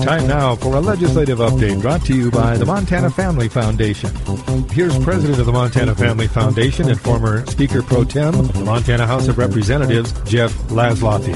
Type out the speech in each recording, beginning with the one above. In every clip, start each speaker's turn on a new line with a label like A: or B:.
A: Time now for a legislative update brought to you by the Montana Family Foundation. Here's President of the Montana Family Foundation and former Speaker Pro Tem, the Montana House of Representatives, Jeff Laszloffy.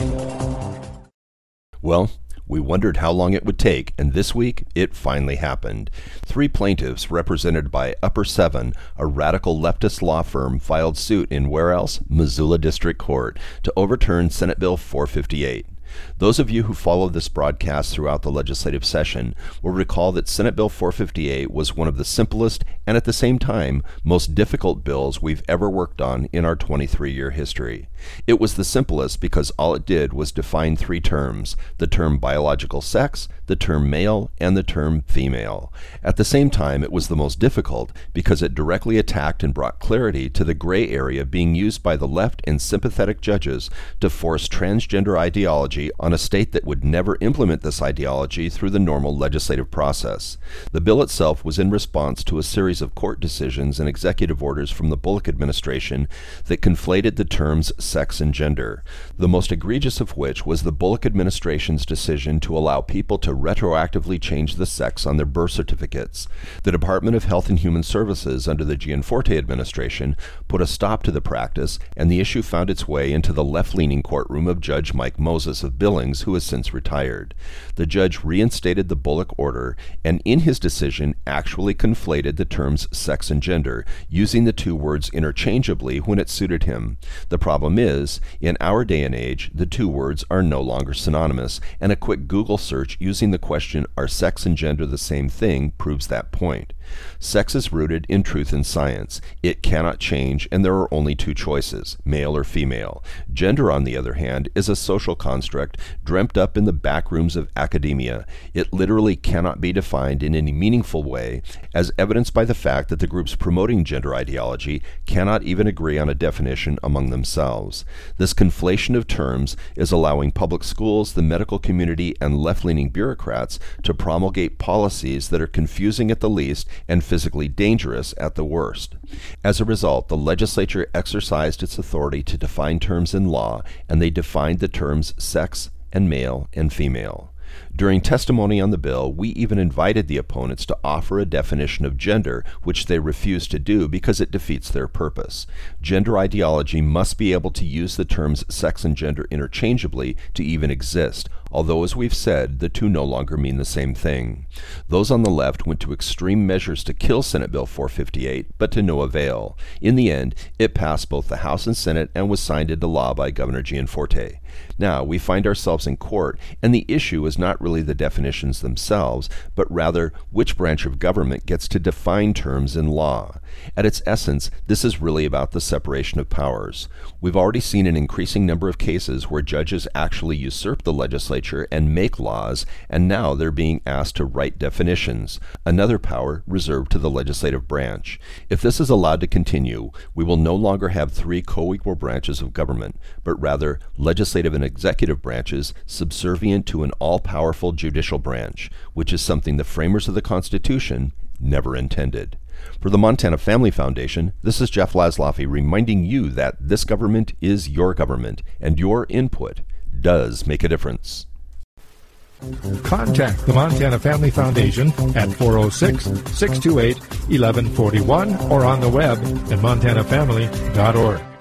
B: Well, we wondered how long it would take, and this week, it finally happened. 3 plaintiffs, represented by Upper 7, a radical leftist law firm, filed suit in where else? Missoula District Court, to overturn Senate Bill 458. Those of you who followed this broadcast throughout the legislative session will recall that Senate Bill 458 was one of the simplest and at the same time most difficult bills we've ever worked on in our 23-year history. It was the simplest because all it did was define 3 terms: the term biological sex, the term male, and the term female. At the same time, it was the most difficult because it directly attacked and brought clarity to the gray area being used by the left and sympathetic judges to force transgender ideology on a state that would never implement this ideology through the normal legislative process. The bill itself was in response to a series of court decisions and executive orders from the Bullock administration that conflated the terms sex and gender, the most egregious of which was the Bullock administration's decision to allow people to retroactively change the sex on their birth certificates. The Department of Health and Human Services under the Gianforte administration put a stop to the practice, and the issue found its way into the left-leaning courtroom of Judge Mike Moses of Billings, who has since retired. The judge reinstated the Bullock order, and in his decision actually conflated the terms sex and gender, using the 2 words interchangeably when it suited him. The problem is, in our day and age, the 2 words are no longer synonymous, and a quick Google search using the question, "Are sex and gender the same thing?" proves that point. Sex is rooted in truth and science. It cannot change, and there are only 2 choices, male or female. Gender, on the other hand, is a social construct dreamt up in the back rooms of academia. It literally cannot be defined in any meaningful way, as evidenced by the fact that the groups promoting gender ideology cannot even agree on a definition among themselves. This conflation of terms is allowing public schools, the medical community, and left-leaning bureaucrats to promulgate policies that are confusing at the least and physically dangerous at the worst. As a result, the legislature exercised its authority to define terms in law, and they defined the terms sex and male and female. During testimony on the bill, we even invited the opponents to offer a definition of gender, which they refused to do because it defeats their purpose. Gender ideology must be able to use the terms sex and gender interchangeably to even exist, although, as we've said, the 2 no longer mean the same thing. Those on the left went to extreme measures to kill Senate Bill 458, but to no avail. In the end, it passed both the House and Senate and was signed into law by Governor Gianforte. Now, we find ourselves in court, and the issue is not really the definitions themselves, but rather which branch of government gets to define terms in law. At its essence, this is really about the separation of powers. We've already seen an increasing number of cases where judges actually usurp the legislature and make laws, and now they're being asked to write definitions, another power reserved to the legislative branch. If this is allowed to continue, we will no longer have 3 co-equal branches of government, but rather legislative and executive branches subservient to an all-powerful judicial branch, which is something the framers of the Constitution never intended. For the Montana Family Foundation, this is Jeff Laszloffy reminding you that this government is your government, and your input does make a difference.
A: Contact the Montana Family Foundation at 406-628-1141 or on the web at montanafamily.org.